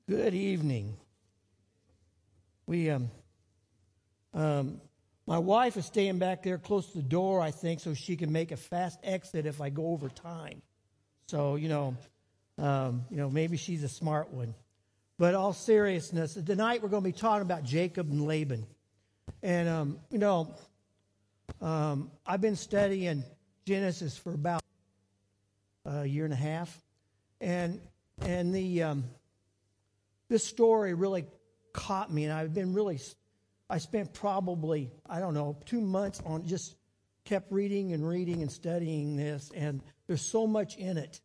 Good evening. My wife is staying back there close to the door, I think, so she can make a fast exit if I go over time. So, maybe she's a smart one. But all seriousness, tonight we're going to be talking about Jacob and Laban. And, I've been studying Genesis for about a year and a half. And this story really caught me, and I spent probably, 2 months on just kept reading and studying this, and there's so much in it.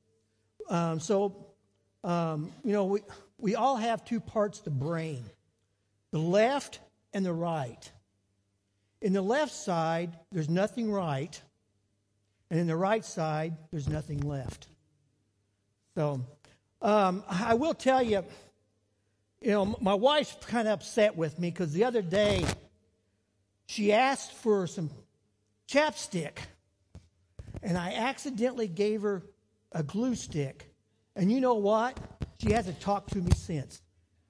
We all have two parts of the brain, the left and the right. In the left side, there's nothing right, and in the right side, there's nothing left. So, I will tell you, my wife's kind of upset with me because the other day she asked for some chapstick, and I accidentally gave her a glue stick. And you know what? She hasn't talked to me since.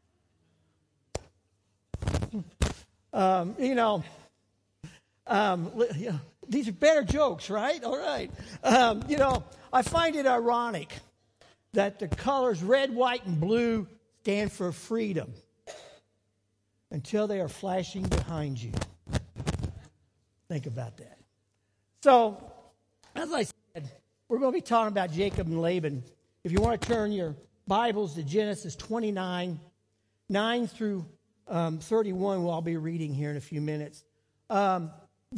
These are better jokes, right? All right. I find it ironic that the colors red, white, and blue stand for freedom until they are flashing behind you. Think about that. So, as I said, we're going to be talking about Jacob and Laban. If you want to turn your Bibles to Genesis 29, 9 through 31, I'll be reading here in a few minutes. Sir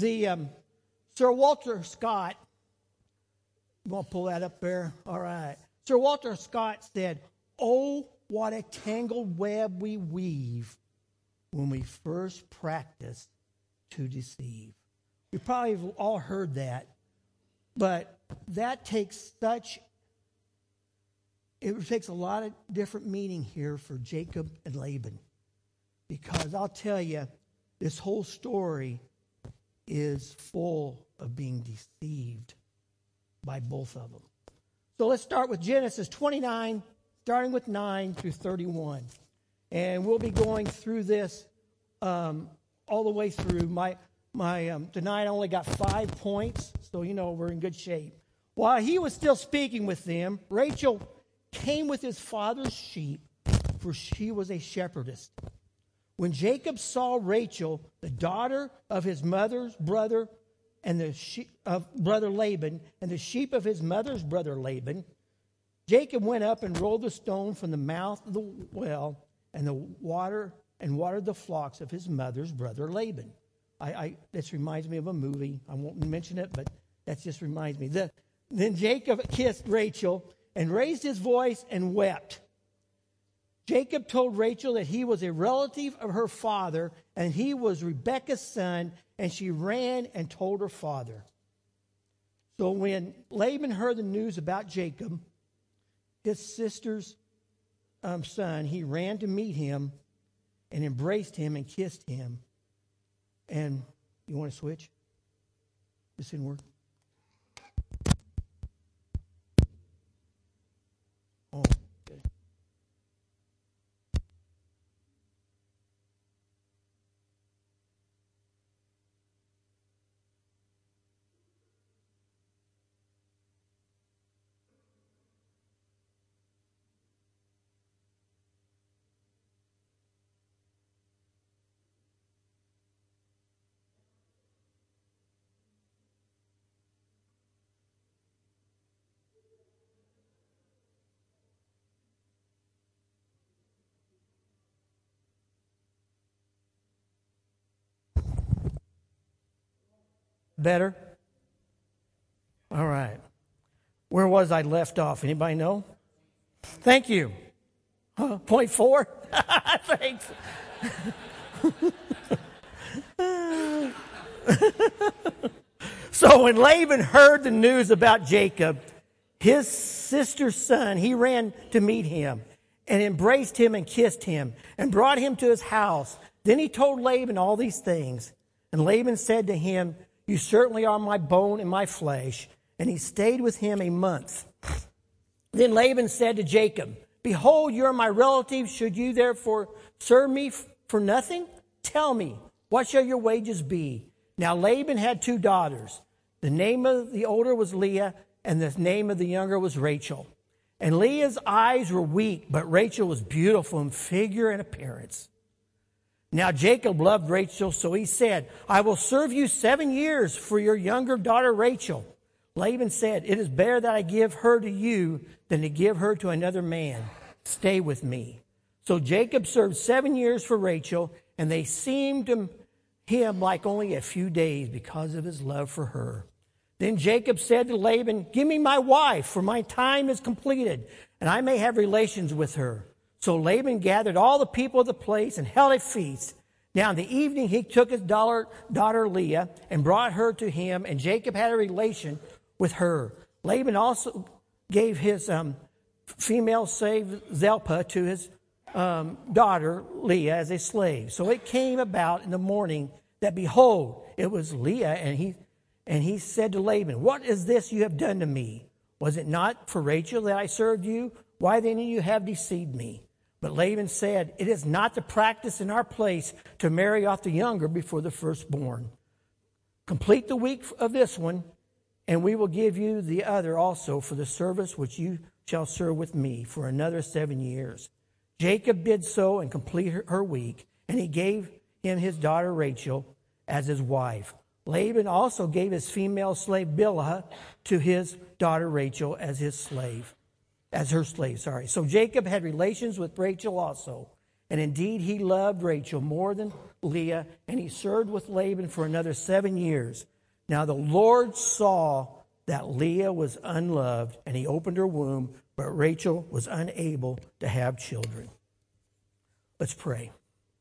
Walter Scott, you want to pull that up there? All right. Sir Walter Scott said, "Oh, what a tangled web we weave when we first practice to deceive." We probably have all heard that, but that takes a lot of different meaning here for Jacob and Laban, because I'll tell you, this whole story is full of being deceived by both of them. So let's start with Genesis 29, starting with 9 through 31. And we'll be going through this all the way through. Tonight I only got 5 points, so we're in good shape. While he was still speaking with them, Rachel came with his father's sheep, for she was a shepherdess. When Jacob saw Rachel, the daughter of his mother's brother, and the sheep of brother Laban, and the sheep of his mother's brother Laban, Jacob went up and rolled the stone from the mouth of the well and watered the flocks of his mother's brother Laban. This reminds me of a movie. I won't mention it, but that just reminds me. Then Jacob kissed Rachel and raised his voice and wept. Jacob told Rachel that he was a relative of her father, and he was Rebekah's son, and she ran and told her father. So when Laban heard the news about Jacob, his sister's son, he ran to meet him and embraced him and kissed him. And you want to switch? This didn't work. Oh, okay. Better? All right. Where was I left off? Anybody know? Thank you. Point 4? Thanks. So when Laban heard the news about Jacob, his sister's son, he ran to meet him and embraced him and kissed him and brought him to his house. Then he told Laban all these things. And Laban said to him, "You certainly are my bone and my flesh." And he stayed with him a month. Then Laban said to Jacob, Behold, you are my relative. Should you therefore serve me for nothing? Tell me, what shall your wages be? Now Laban had 2 daughters. The name of the older was Leah, and the name of the younger was Rachel. And Leah's eyes were weak, but Rachel was beautiful in figure and appearance. Now Jacob loved Rachel, so he said, I will serve you 7 years for your younger daughter Rachel. Laban said, it is better that I give her to you than to give her to another man. Stay with me. So Jacob served 7 years for Rachel, and they seemed to him like only a few days because of his love for her. Then Jacob said to Laban, give me my wife, for my time is completed, and I may have relations with her. So Laban gathered all the people of the place and held a feast. Now in the evening he took his daughter Leah and brought her to him, and Jacob had a relation with her. Laban also gave his female slave Zilpah to his daughter Leah as a slave. So it came about in the morning that, behold, it was Leah, and he said to Laban, what is this you have done to me? Was it not for Rachel that I served you? Why then you have deceived me? But Laban said, it is not the practice in our place to marry off the younger before the firstborn. Complete the week of this one, and we will give you the other also for the service which you shall serve with me for another 7 years. Jacob did so and completed her week, and he gave him his daughter Rachel as his wife. Laban also gave his female slave Bilhah to his daughter Rachel as her slave. So Jacob had relations with Rachel also. And indeed he loved Rachel more than Leah, and he served with Laban for another 7 years. Now the Lord saw that Leah was unloved, and he opened her womb, but Rachel was unable to have children. Let's pray.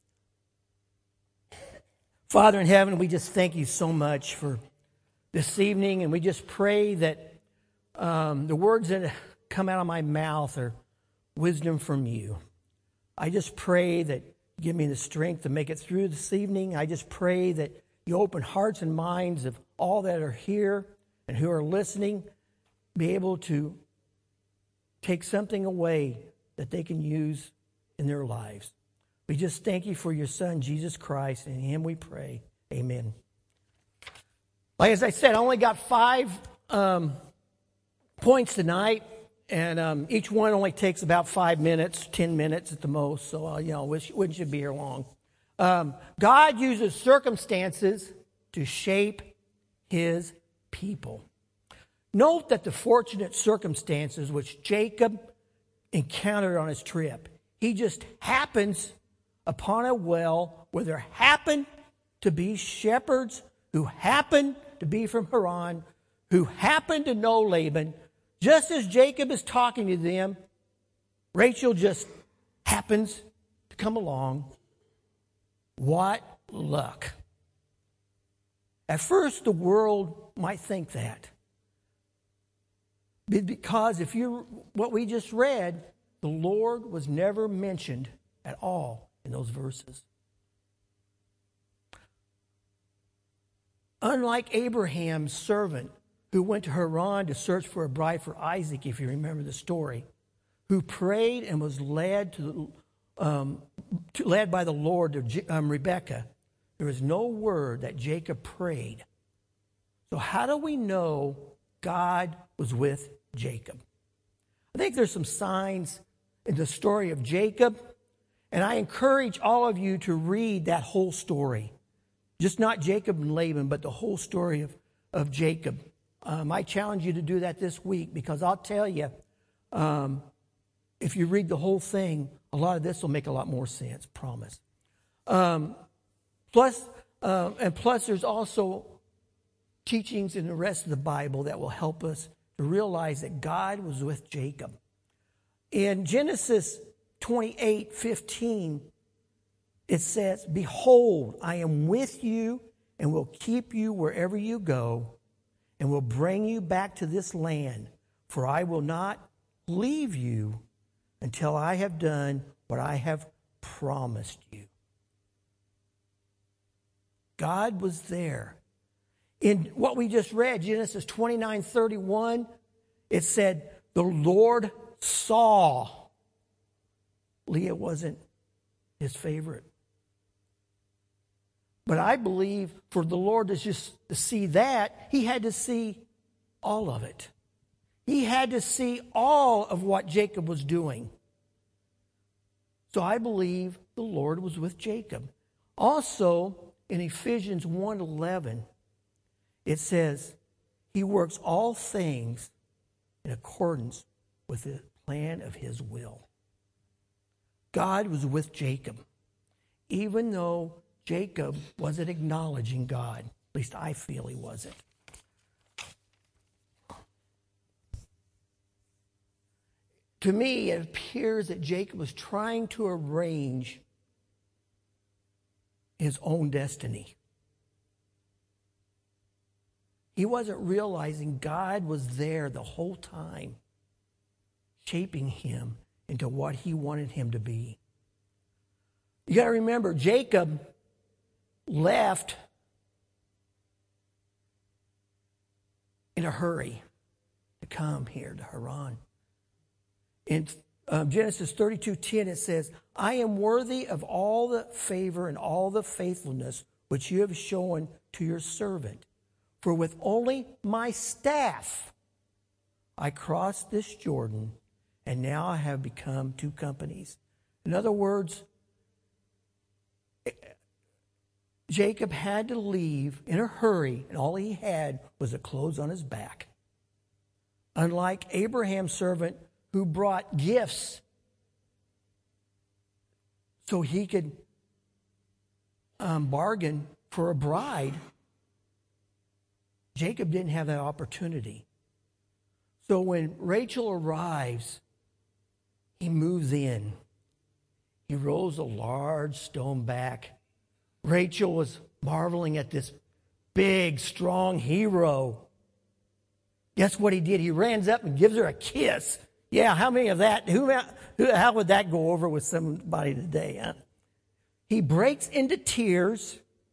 Father in heaven, we just thank you so much for this evening, and we just pray that the words that come out of my mouth are wisdom from you. I just pray that you give me the strength to make it through this evening. I just pray that you open hearts and minds of all that are here and who are listening, be able to take something away that they can use in their lives. We just thank you for your Son, Jesus Christ, and in him we pray. Amen. Like as I said, I only got 5 points tonight, and each one only takes about 5 minutes, 10 minutes at the most, so we should be here long. God uses circumstances to shape his people. Note that the fortunate circumstances which Jacob encountered on his trip, he just happens upon a well where there happen to be shepherds who happen to be from Haran, who happen to know Laban. Just as Jacob is talking to them, Rachel just happens to come along. What luck. At first, the world might think that. Because if you're what we just read, the Lord was never mentioned at all in those verses. Unlike Abraham's servant who went to Haran to search for a bride for Isaac, if you remember the story, who prayed and was led by the Lord to Rebekah, there is no word that Jacob prayed. So how do we know God was with Jacob? I think there's some signs in the story of Jacob, and I encourage all of you to read that whole story. Just not Jacob and Laban, but the whole story of Jacob. I challenge you to do that this week, because I'll tell you, if you read the whole thing, a lot of this will make a lot more sense, promise. Plus, there's also teachings in the rest of the Bible that will help us to realize that God was with Jacob. In Genesis 28:15, it says, "Behold, I am with you and will keep you wherever you go and will bring you back to this land, for I will not leave you until I have done what I have promised you." God was there. In what we just read, Genesis 29:31, it said, the Lord saw Leah wasn't his favorite. But I believe for the Lord to see that, he had to see all of it. He had to see all of what Jacob was doing. So I believe the Lord was with Jacob. Also, in Ephesians 1:11, it says, he works all things in accordance with the plan of his will. God was with Jacob, even though Jacob wasn't acknowledging God. At least I feel he wasn't. To me, it appears that Jacob was trying to arrange his own destiny. He wasn't realizing God was there the whole time, shaping him into what he wanted him to be. You got to remember, Jacob left in a hurry to come here to Haran. In Genesis 32:10, it says, I am worthy of all the favor and all the faithfulness which you have shown to your servant. For with only my staff I crossed this Jordan, and now I have become two companies. In other words, Jacob had to leave in a hurry, and all he had was the clothes on his back. Unlike Abraham's servant, who brought gifts so he could bargain for a bride, Jacob didn't have that opportunity. So when Rachel arrives, he moves in. He rolls a large stone back. Rachel was marveling at this big, strong hero. Guess what he did? He runs up and gives her a kiss. Yeah, how many of that? How would that go over with somebody today? Huh? He breaks into tears,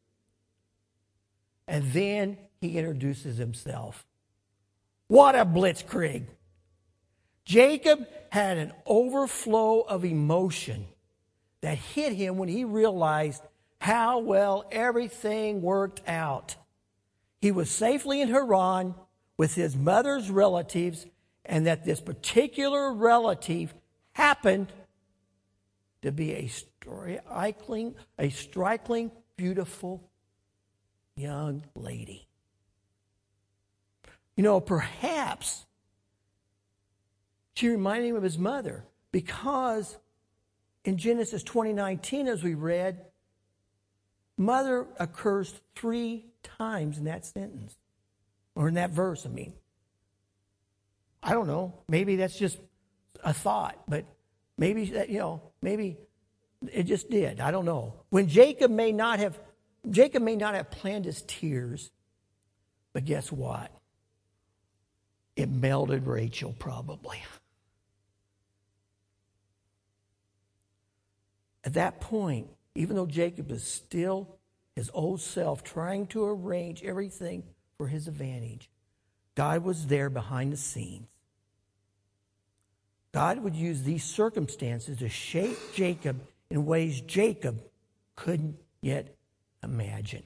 and then he introduces himself. What a blitzkrieg. Jacob had an overflow of emotion that hit him when he realized how well everything worked out. He was safely in Haran with his mother's relatives, and that this particular relative happened to be a striking, beautiful young lady. You know, perhaps she reminded him of his mother, because in Genesis 20:19, as we read, mother occurs 3 times in that sentence, or in that verse, I mean. I don't know. Maybe that's just a thought, but maybe that, maybe it just did. I don't know. When Jacob may not have planned his tears, but guess what? It melted Rachel probably. At that point, even though Jacob is still his old self, trying to arrange everything for his advantage, God was there behind the scenes. God would use these circumstances to shape Jacob in ways Jacob couldn't yet imagine.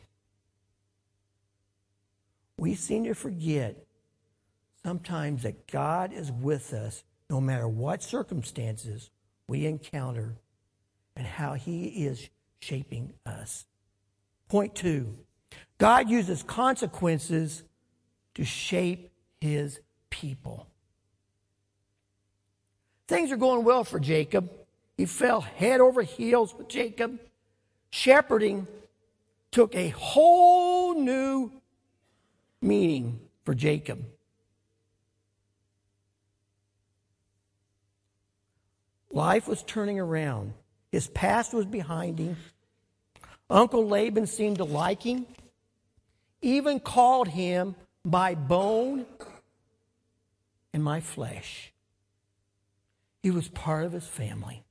We seem to forget sometimes that God is with us no matter what circumstances we encounter and how he is shaping us. Point 2, God uses consequences to shape his people. Things are going well for Jacob. He fell head over heels with Jacob. Shepherding took a whole new meaning for Jacob. Life was turning around. His past was behind him. Uncle Laban seemed to like him, even called him my bone and my flesh. He was part of his family.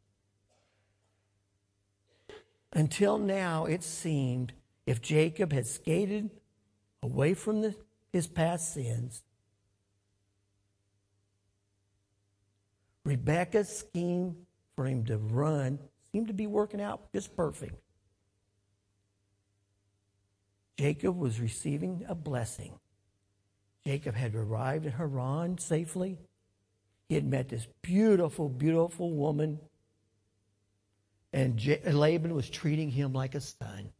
Until now, it seemed if Jacob had skated away from his past sins, Rebekah's scheme for him to run seemed to be working out just perfect. Jacob was receiving a blessing. Jacob had arrived at Haran safely. He had met this beautiful, beautiful woman. And Laban was treating him like a son.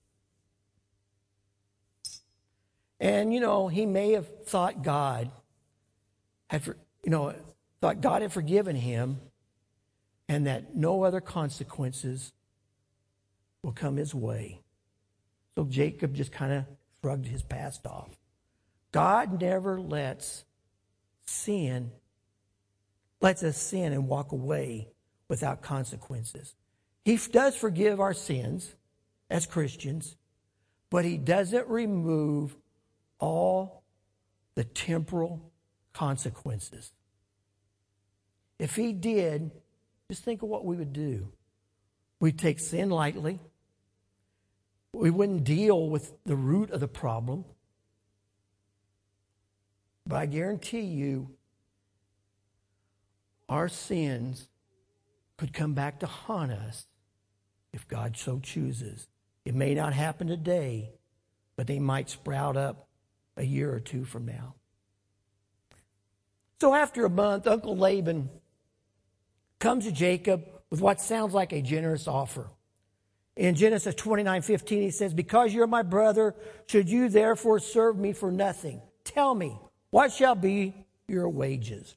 And, he may have thought God had forgiven him and that no other consequences will come his way. So Jacob just kind of shrugged his past off. God never lets us sin and walk away without consequences. He does forgive our sins as Christians, but he doesn't remove all the temporal consequences. If he did, just think of what we would do. We'd take sin lightly. We wouldn't deal with the root of the problem. But I guarantee you, our sins could come back to haunt us if God so chooses. It may not happen today, but they might sprout up a year or two from now. So after a month, Uncle Laban comes to Jacob with what sounds like a generous offer. In Genesis 29:15, he says, "Because you're my brother, should you therefore serve me for nothing? Tell me, what shall be your wages?"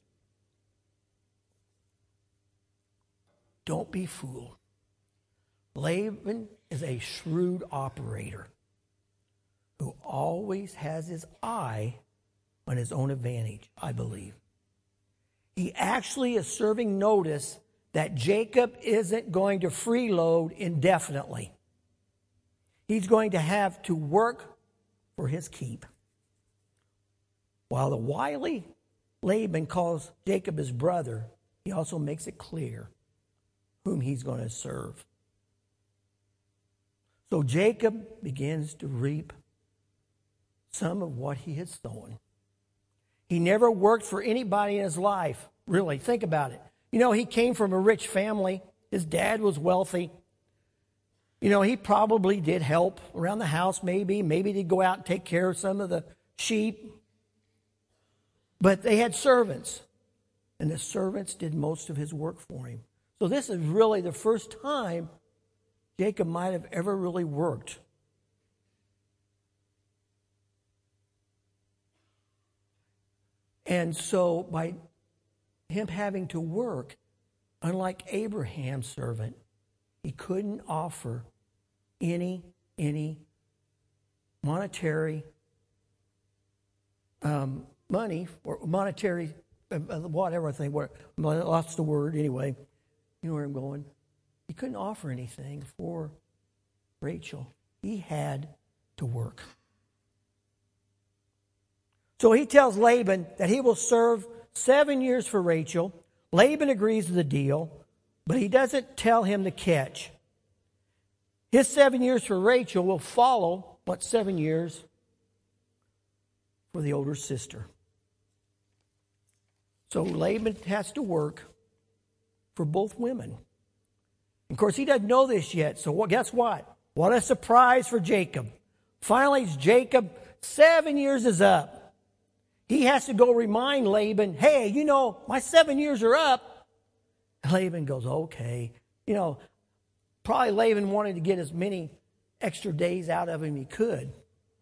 Don't be fooled. Laban is a shrewd operator who always has his eye on his own advantage, I believe. He actually is serving notice that Jacob isn't going to freeload indefinitely. He's going to have to work for his keep. While the wily Laban calls Jacob his brother, he also makes it clear whom he's going to serve. So Jacob begins to reap some of what he had sown. He never worked for anybody in his life. Really, think about it. He came from a rich family. His dad was wealthy. He probably did help around the house, maybe. Maybe he'd go out and take care of some of the sheep. But they had servants, and the servants did most of his work for him. So this is really the first time Jacob might have ever really worked. And so by him having to work, unlike Abraham's servant, he couldn't offer any monetary money or monetary whatever I think. I lost the word anyway. You know where I'm going. He couldn't offer anything for Rachel. He had to work. So he tells Laban that he will serve 7 years for Rachel. Laban agrees to the deal, but he doesn't tell him the catch. His 7 years for Rachel will follow 7 years for the older sister. So Laban has to work for both women. Of course, he doesn't know this yet, so guess what? What a surprise for Jacob. Finally, Jacob, 7 years is up. He has to go remind Laban, hey, my 7 years are up. And Laban goes, okay. Probably Laban wanted to get as many extra days out of him he could.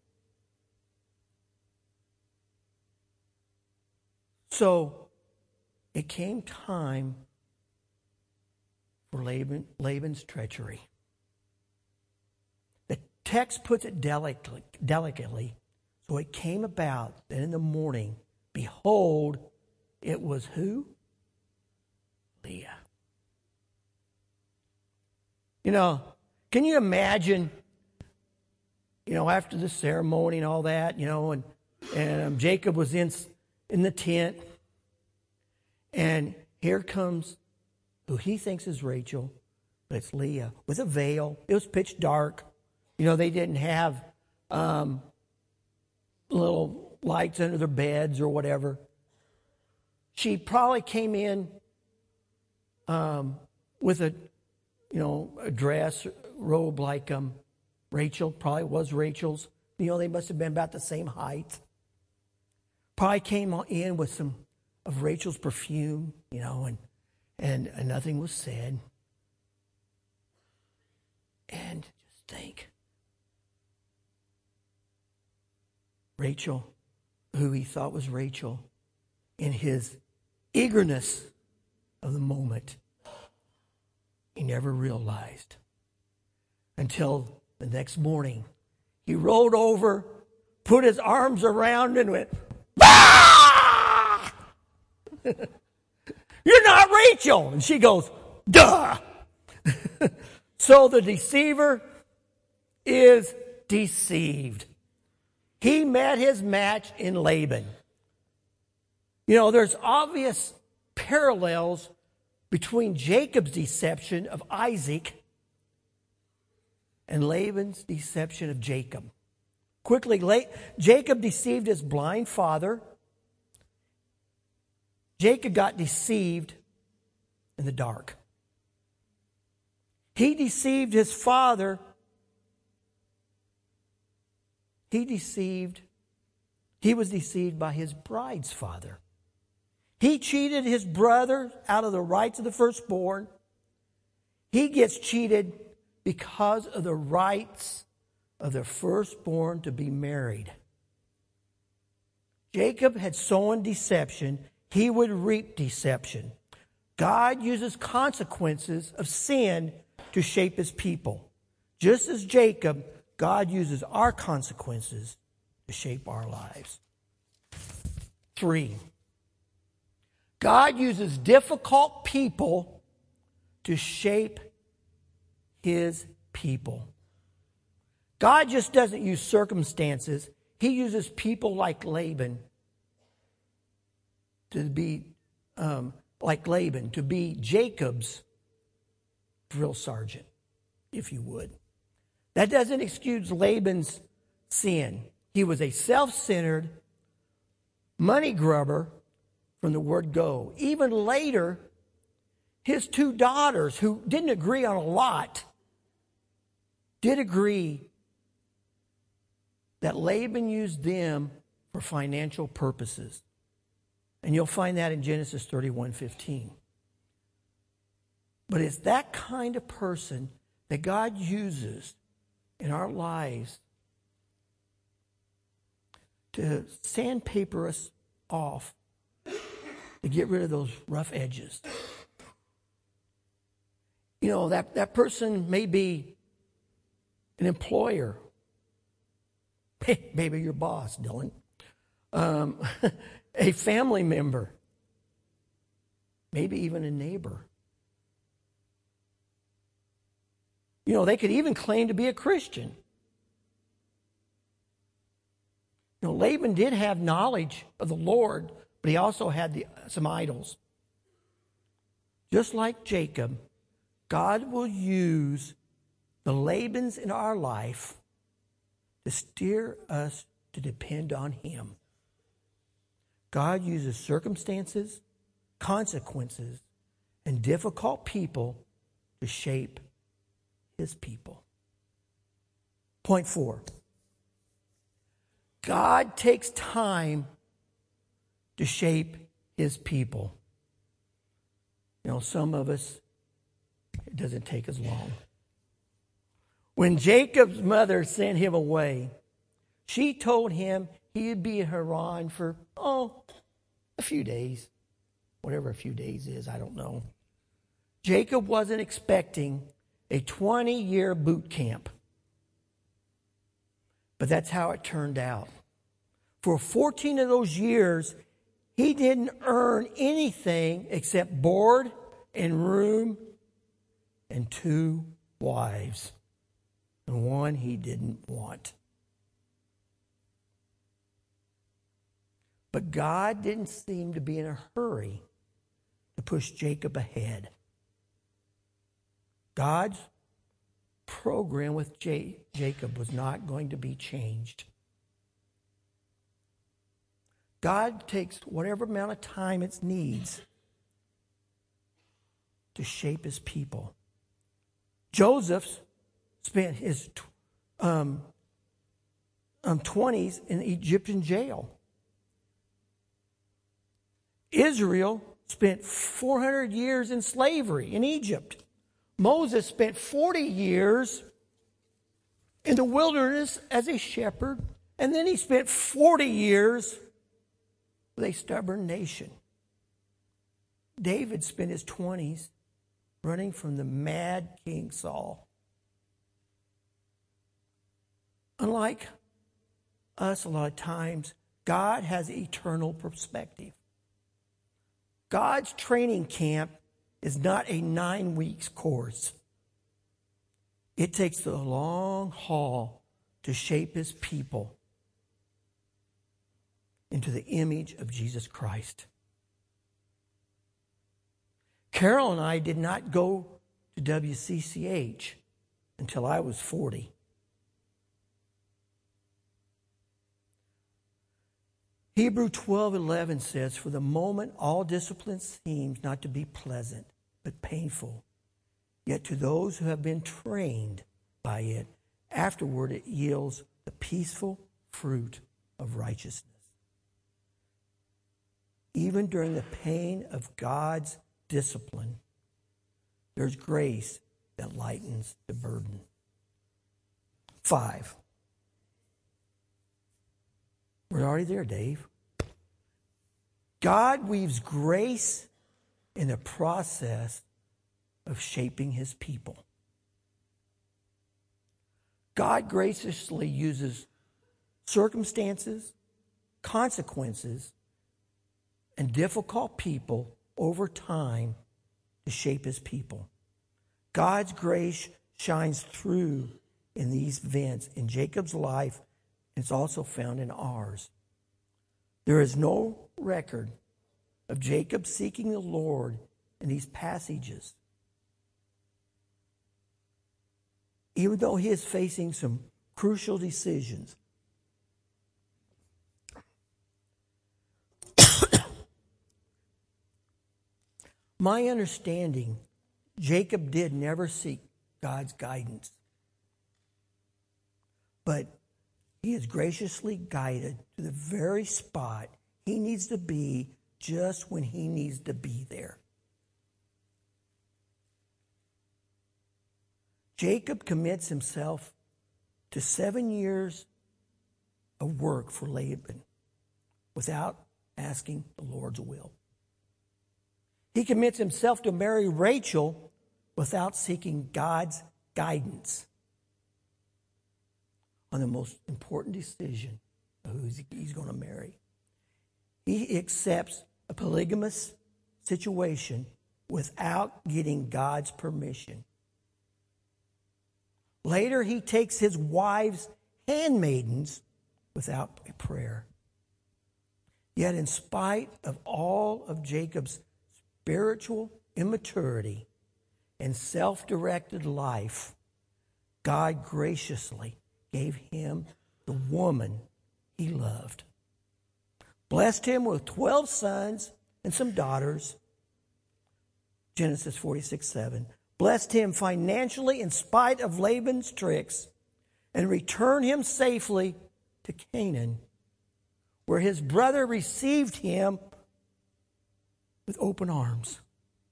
So it came time for Laban's treachery. The text puts it delicately. So it came about that in the morning, behold, it was who? Leah. Can you imagine, after the ceremony and all that, and Jacob was in the tent, and here comes who he thinks is Rachel, but it's Leah with a veil. It was pitch dark. They didn't have little lights under their beds or whatever. She probably came in with a dress, robe like Rachel, probably was Rachel's. They must have been about the same height. Probably came in with some of Rachel's perfume, and nothing was said. And just think, Rachel, who he thought was Rachel, in his eagerness of the moment, he never realized until the next morning. He rolled over, put his arms around and went, "Ah! You're not Rachel." And she goes, "Duh." So the deceiver is deceived. He met his match in Laban. There's obvious parallels between Jacob's deception of Isaac and Laban's deception of Jacob. Quickly, Jacob deceived his blind father. Jacob got deceived in the dark. He deceived his father. He was deceived by his bride's father. He cheated his brother out of the rights of the firstborn. He gets cheated because of the rights of the firstborn to be married. Jacob had sown deception. He would reap deception. God uses consequences of sin to shape his people. Just as Jacob, God uses our consequences to shape our lives. 3, God uses difficult people to shape his people. God just doesn't use circumstances. He uses people like Laban to be Jacob's drill sergeant, if you would. That doesn't excuse Laban's sin. He was a self-centered money grubber from the word go. Even later, his 2 daughters, who didn't agree on a lot, did agree that Laban used them for financial purposes. And you'll find that in Genesis 31:15. But it's that kind of person that God uses in our lives to sandpaper us off, to get rid of those rough edges. That person may be an employer. Maybe your boss, Dylan. A family member. Maybe even a neighbor. They could even claim to be a Christian. Laban did have knowledge of the Lord, but he also had some idols. Just like Jacob, God will use the Labans in our life to steer us to depend on him. God uses circumstances, consequences, and difficult people to shape his people. Point 4. God takes time to shape his people. Some of us, it doesn't take as long. When Jacob's mother sent him away, she told him he'd be in Haran for, a few days. Whatever a few days is, I don't know. Jacob wasn't expecting a 20-year boot camp. But that's how it turned out. For 14 of those years, he didn't earn anything except board and room and 2 wives. And one he didn't want. But God didn't seem to be in a hurry to push Jacob ahead. God's program with Jacob was not going to be changed. God takes whatever amount of time it needs to shape his people. Joseph spent his 20s in Egyptian jail. Israel spent 400 years in slavery in Egypt. Moses spent 40 years in the wilderness as a shepherd, and then he spent 40 years with a stubborn nation. David spent his 20s running from the mad King Saul. Unlike us, a lot of times, God has eternal perspective. God's training camp is not a 9 weeks course. It takes the long haul to shape his people into the image of Jesus Christ. Carol and I did not go to WCCH until I was 40. Hebrews 12:11 says, "For the moment all discipline seems not to be pleasant, but painful. Yet to those who have been trained by it, afterward it yields the peaceful fruit of righteousness." Even during the pain of God's discipline, there's grace that lightens the burden. 5. We're already there, Dave. God weaves grace in the process of shaping his people. God graciously uses circumstances, consequences, and difficult people over time to shape his people. God's grace shines through in these events in Jacob's life. It's also found in ours. There is no record of Jacob seeking the Lord in these passages, even though he is facing some crucial decisions. My understanding, Jacob did never seek God's guidance, but he is graciously guided to the very spot he needs to be just when he needs to be there. Jacob commits himself to 7 years of work for Laban without asking the Lord's will. He commits himself to marry Rachel without seeking God's guidance on the most important decision of who he's going to marry. He accepts a polygamous situation without getting God's permission. Later, he takes his wife's handmaidens without a prayer. Yet, in spite of all of Jacob's spiritual immaturity and self-directed life, God graciously gave him the woman he loved, blessed him with 12 sons and some daughters, Genesis 46:7, blessed him financially in spite of Laban's tricks, and returned him safely to Canaan, where his brother received him with open arms.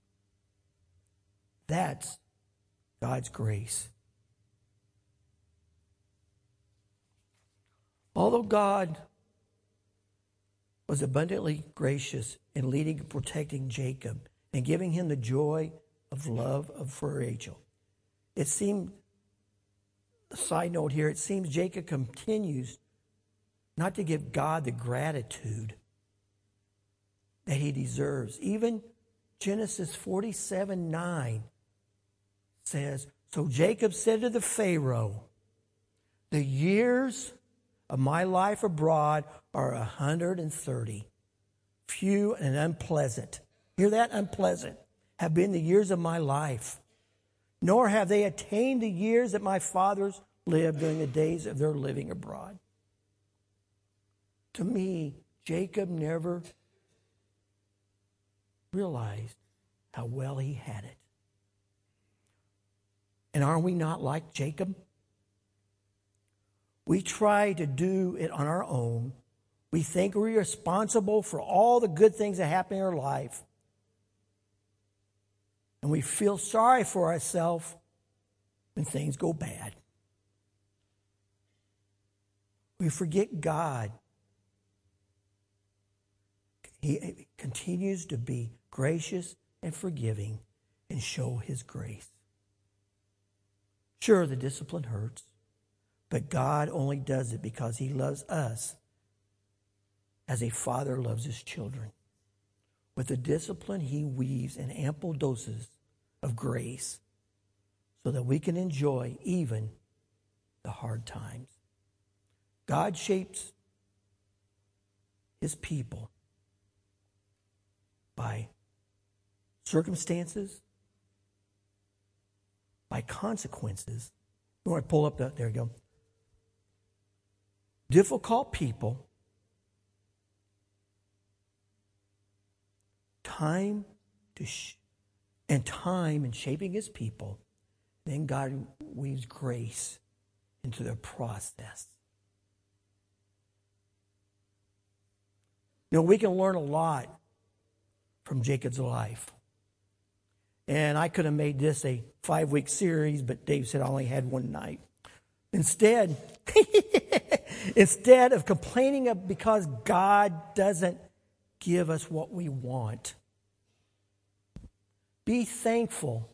That's God's grace. Although God was abundantly gracious in leading and protecting Jacob and giving him the joy of love for Rachel, it seemed, a side note here, it seems Jacob continues not to give God the gratitude that he deserves. Even Genesis 47:9 says, "So Jacob said to the Pharaoh, 'The years of my life abroad are 130. Few and unpleasant.'" Hear that? Unpleasant. "Have been the years of my life. Nor have they attained the years that my fathers lived during the days of their living abroad." To me, Jacob never realized how well he had it. And are we not like Jacob? We try to do it on our own. We think we're responsible for all the good things that happen in our life. And we feel sorry for ourselves when things go bad. We forget God. He continues to be gracious and forgiving and show His grace. Sure, the discipline hurts, but God only does it because He loves us as a father loves his children. With the discipline, He weaves in ample doses of grace so that we can enjoy even the hard times. God shapes His people by circumstances, by consequences. You want to pull up there you go. Difficult people, time in shaping His people, then God weaves grace into their process. You know, we can learn a lot from Jacob's life. And I could have made this a 5-week series, but Dave said I only had one night. Instead of complaining because God doesn't give us what we want, be thankful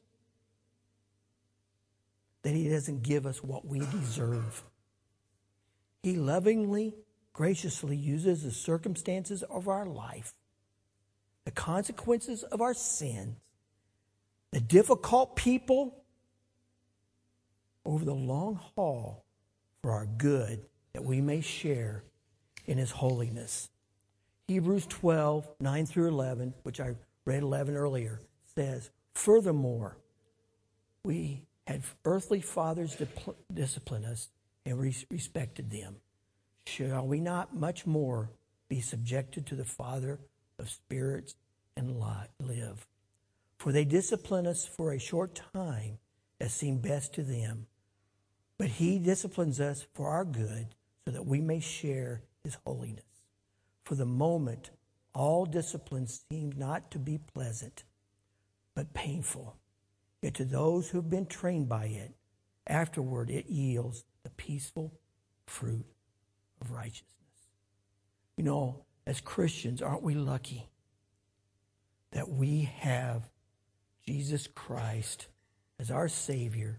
that He doesn't give us what we deserve. He lovingly, graciously uses the circumstances of our life, the consequences of our sins, the difficult people over the long haul for our good, that we may share in His holiness. Hebrews 12, 9 through 11, which I read 11 earlier, says, furthermore, we had earthly fathers discipline us and respected them. Shall we not much more be subjected to the Father of spirits and live? For they discipline us for a short time as seemed best to them. But He disciplines us for our good so that we may share His holiness. For the moment, all discipline seemed not to be pleasant, but painful. Yet to those who have been trained by it, afterward it yields the peaceful fruit of righteousness. You know, as Christians, aren't we lucky that we have Jesus Christ as our Savior?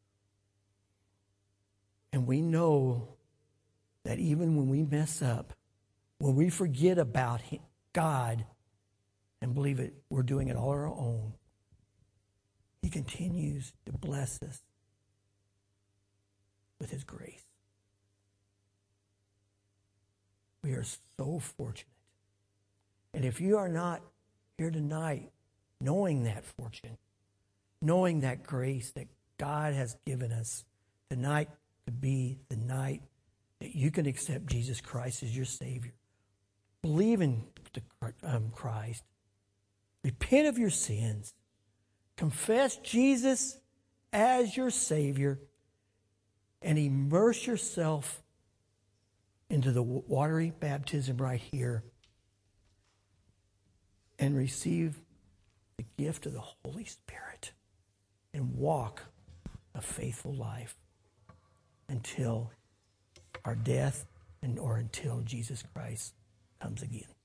And we know that even when we mess up, when we forget about God and believe it, we're doing it all on our own, He continues to bless us with His grace. We are so fortunate. And if you are not here tonight knowing that fortune, knowing that grace that God has given us, tonight could be the night that you can accept Jesus Christ as your Savior. Believe in Christ. Repent of your sins. Confess Jesus as your Savior and immerse yourself into the watery baptism right here and receive the gift of the Holy Spirit and walk a faithful life until our death or until Jesus Christ comes again.